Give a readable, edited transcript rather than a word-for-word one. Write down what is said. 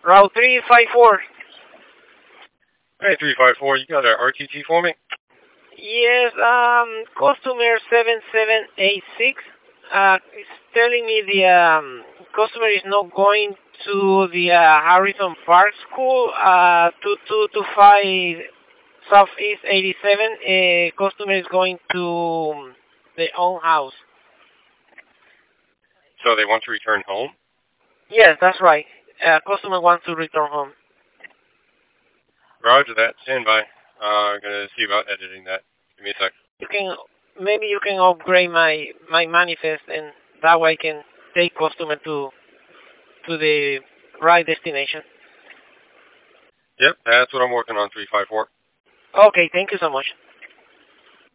Route 354. Hey, 354, you got an RTT for me? Yes, customer 7786 is telling me the customer is not going to the Harrison Park School, 2225 Southeast 87. Customer is going to their own house. So they want to return home? Yes, that's right. Customer wants to return home. Roger that. Stand by. I'm going to see about editing that. Give me a sec. Maybe you can upgrade my manifest, and that way I can take customer to the right destination. Yep, that's what I'm working on, 354. Okay, thank you so much.